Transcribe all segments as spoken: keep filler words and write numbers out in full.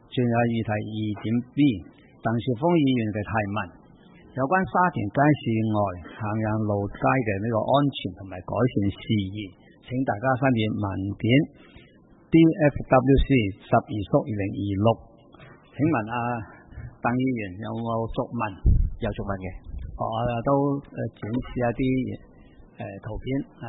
仲有議題二點 B， 鄧兆峰議員嘅提問，有關沙田街市外行人路街嘅呢個安全同埋改善事宜，請大家申請文件 D F W C 十二縮二零二六。請問啊，鄧議員有冇續問？ 有續問嘅， 我都誒展示一啲誒、呃、圖片係。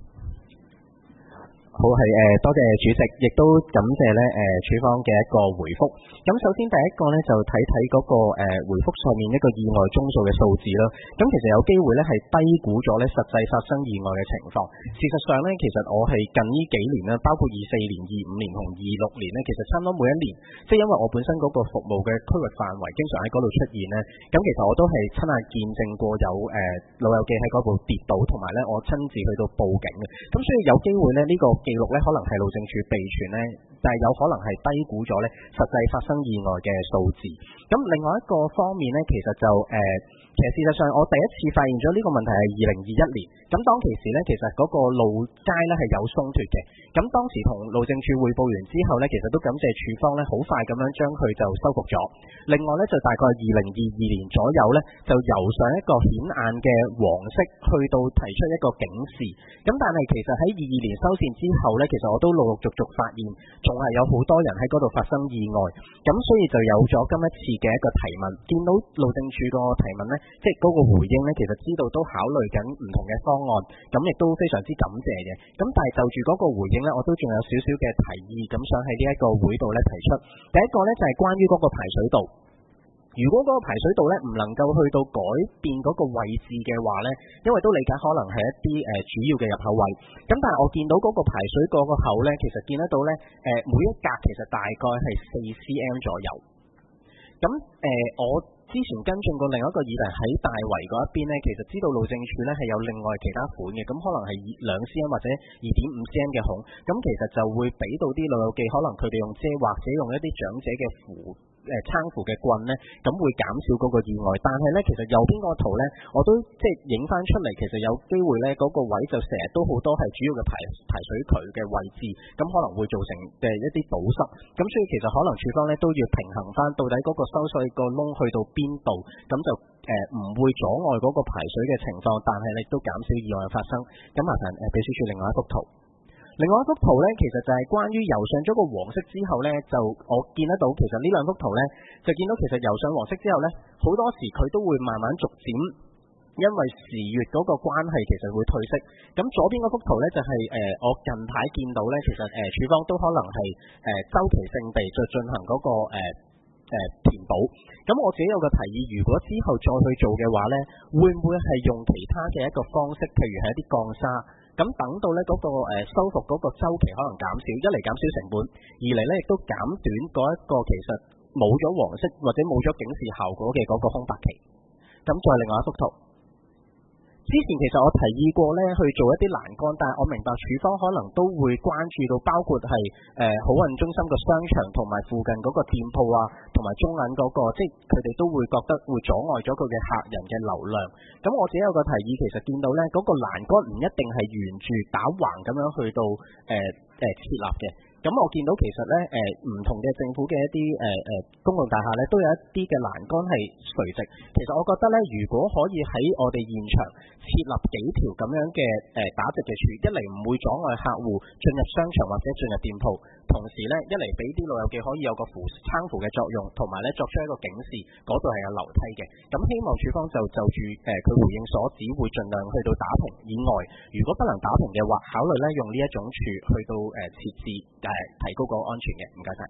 好，係誒、呃，多謝主席，亦都感謝咧誒署方嘅一個回覆。咁首先第一個咧就睇睇嗰個誒、呃、回覆上面一個意外宗數嘅數字啦。咁其實有機會咧係低估咗咧實際發生意外嘅情況。事實上咧，其實我係近呢幾年啦，包括二四年、二五年同二六年咧，其實差唔多每一年，即係因為我本身嗰個服務嘅區域範圍經常喺嗰度出現咧，咁其實我都係親眼見證過有誒、呃、老友記喺嗰度跌倒，同埋咧我親自去到報警嘅。咁所以有機會咧呢、這個記錄咧可能係路政署備存咧，但係有可能係低估咗咧實際發生意外嘅數字。咁另外一個方面咧，其實就誒、呃，其實事實上我第一次發現咗呢個問題係二零二一年。咁當其時咧，其實嗰個路街咧係有鬆脱嘅。咁當時同路政署匯報完之後咧，其實都感謝署方咧好快咁樣將佢就修復咗。另外咧就大概二零二二年左右咧，就由上一個顯眼嘅黃色去到提出一個警示。咁但係其實喺二二年修繕之後咧，其實我都陸陸續續發現，仲係有好多人喺嗰度發生意外。咁所以就有咗今一次嘅一個提問，見到路政署個提問咧，即係嗰個回應咧，其實知道都考慮緊唔同嘅方案，咁亦都非常之感謝嘅。咁但係就住嗰個回應咧，我都仲有少少嘅提議，咁想喺呢一個會度咧提出。第一個咧就係關於嗰個排水道，如果嗰個排水道咧唔能夠去到改變嗰個位置嘅話咧，因為都理解可能係一啲誒、呃、主要嘅入口位，咁但係我見到嗰個排水嗰個口咧，其實見得到咧，誒、呃、每一格其實大概係四 cm 左右。咁誒、呃，我之前跟進過另一個議題喺大圍嗰一邊咧，其實知道路政署咧係有另外其他款嘅，咁可能係兩 cm 或者二點五 cm 嘅孔，咁其實就會俾到啲老友記，可能佢哋用遮或者用一啲長者嘅扶誒撐扶嘅棍咧，咁會減少嗰個意外。但係咧，其實右邊個圖咧，我都即係影翻出嚟，其實有機會咧嗰個位就成日都好多係主要嘅排排水渠嘅位置，咁可能會造成嘅一啲堵塞。咁所以其實可能署方咧都要平衡翻，到底嗰個收水個窿去到邊度，咁就誒唔、呃、會阻礙嗰個排水嘅情況，但係亦都減少意外嘅發生。咁麻煩誒秘書處另外一幅圖。另外一幅圖咧，其實就係關於油上咗個黃色之後咧，就我見得到，其實呢兩幅圖咧，就見到其實油上黃色之後咧，好多時佢都會慢慢逐漸，因為時月嗰個關係，其實會褪色。咁左邊嗰幅圖咧，就係、是、誒、呃、我近排見到咧，其實誒署、呃、方都可能係誒、呃、週期性地再進行嗰、那個誒誒、呃呃、填補。咁我自己有個提議，如果之後再去做嘅話咧，會唔會係用其他嘅一個方式，譬如係一啲鋼沙？咁等到咧嗰個誒修復嗰個週期可能減少，一嚟減少成本，二嚟咧亦都減短嗰一個其實冇咗黃色或者冇咗警示效果嘅嗰個空白期。咁再另外一幅圖。之前其實我提議過咧去做一啲欄杆，但係我明白署方可能都會關注到，包括係誒、呃、好運中心個商場同埋附近嗰個店鋪啊，同埋中銀嗰、那個，即係佢哋都會覺得會阻礙咗佢嘅客人嘅流量。咁我自己有個提議，其實見到咧嗰、那個欄杆唔一定係沿住打橫咁樣去到誒誒、呃呃、設立嘅。咁我見到其實咧誒唔同嘅政府嘅一啲誒誒公共大廈咧都有一啲嘅欄杆係垂直。其實我覺得咧，如果可以喺我哋現場設立幾條咁樣嘅誒、呃、打直嘅柱，一嚟唔會阻礙客戶進入商場或者進入店鋪，同時咧一嚟俾啲老友記可以有個扶撐扶嘅作用，同埋咧作出一個警示，嗰度係有樓梯嘅。咁希望署方就就住誒佢、呃、回應所指，會盡量去到打平以外，如果不能打平嘅話，考慮咧用呢一種柱去到誒、呃、設置誒、呃、提高個安全嘅。唔該晒。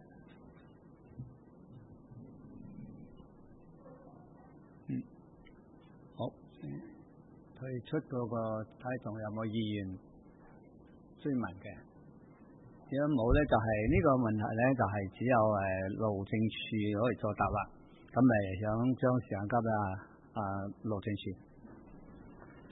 提出嗰個睇仲有冇議員追問嘅？如果冇咧，就係、是、呢個問題咧，就係、是、只有誒路政署可以作答啦。咁咪想將時間交俾啊啊路政署。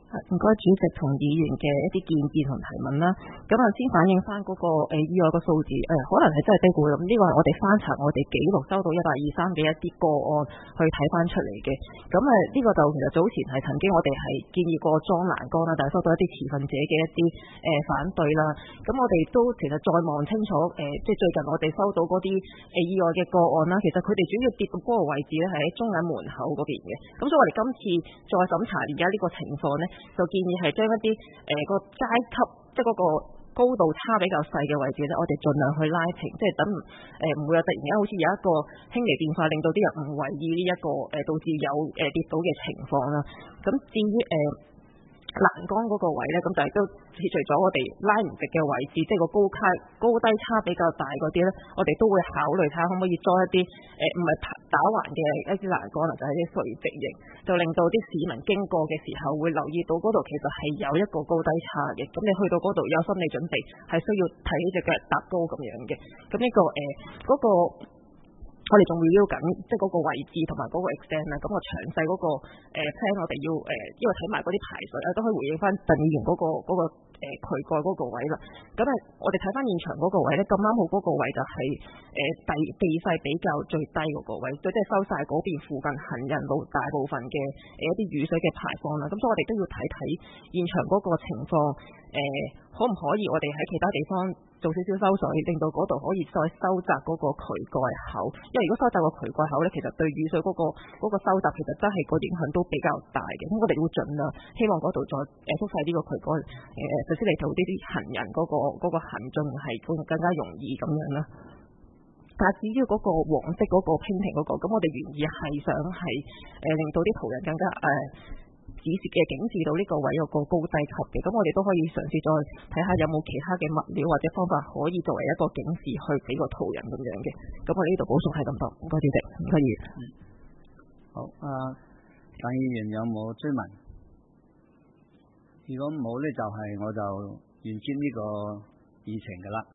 唔該主席同議員嘅一啲建議同提問啦。咁啊，先反映翻嗰個誒意外個數字，誒、呃、可能係真係低估咁。呢個係我哋翻查我哋記錄收到一八二三嘅一啲個案去睇翻出嚟嘅。咁誒呢個就其實早前係曾經我哋係建議過裝欄杆啦，但係收到一啲持份者嘅一啲誒、呃、反對啦。咁我哋都其實再望清楚誒、呃，即係最近我哋收到嗰啲誒意外嘅個案啦，其實佢哋主要跌到嗰個位置咧係喺中銀門口嗰邊嘅。咁所以我哋今次再審查而家呢個情況咧，就建議係將一啲誒、呃、個階級，即係嗰個高度差比較細嘅位置咧，我哋盡量去拉平，即係等誒唔會有突然間好似有一個輕微變化，令到啲人唔為意呢、這、一個誒、呃、導致有誒、呃、跌倒嘅情況啦。咁至於誒、呃欄杆嗰個位咧，咁就係都撇除咗我哋拉唔直嘅位置，即係個高卡高低差比較大嗰啲咧，我哋都會考慮睇下可唔可以裝一啲誒唔係打橫嘅一啲欄杆，或者係啲垂直型，就令到啲市民經過嘅時候會留意到嗰度其實係有一個高低差嘅。咁你去到嗰度有心理準備，係需要睇呢隻腳踏高咁樣嘅。咁呢、這個誒嗰、呃那個。我哋仲 review 緊，即係嗰個位置同埋嗰個 extent 啦。咁我詳細嗰個誒 plan，我哋要誒、呃，因為睇埋嗰啲排水啊，都可以回應翻鄧議員嗰、那個嗰、那個誒渠蓋嗰個位啦。咁啊，我哋睇翻現場嗰個位咧，咁啱好嗰個位就係誒地地勢比較最低嗰個位，即係收晒嗰邊附近行人路大部分嘅誒一啲雨水嘅排放啦。咁所以我哋都要睇睇現場嗰個情況，誒、呃、可唔可以我哋喺其他地方做少少收水，令到嗰度可以再收窄嗰個渠蓋口。因為如果收窄個渠蓋口咧，其實對雨水嗰、嗰個嗰個收窄，其實真係個影響都比較大嘅。咁我哋會盡量希望嗰度再誒縮細呢個渠蓋，誒首先嚟到呢啲行人嗰、嗰個嗰、嗰個行進係更更加容易咁樣啦。但係至於嗰個黃色嗰個拼平嗰個，咁我哋原意係想係誒、呃、令到啲途人更加誒。呃指示嘅警示到呢個位有個高低級嘅，咁我哋都可以嘗試再睇下有冇其他嘅物料或者方法可以作為一個警示去俾個途人咁樣嘅。咁我哋呢度補充係咁多，唔該主席，唔該議員。 好，啊，鄧議員有冇追問？如果冇咧，就係我就完結呢個議程噶啦。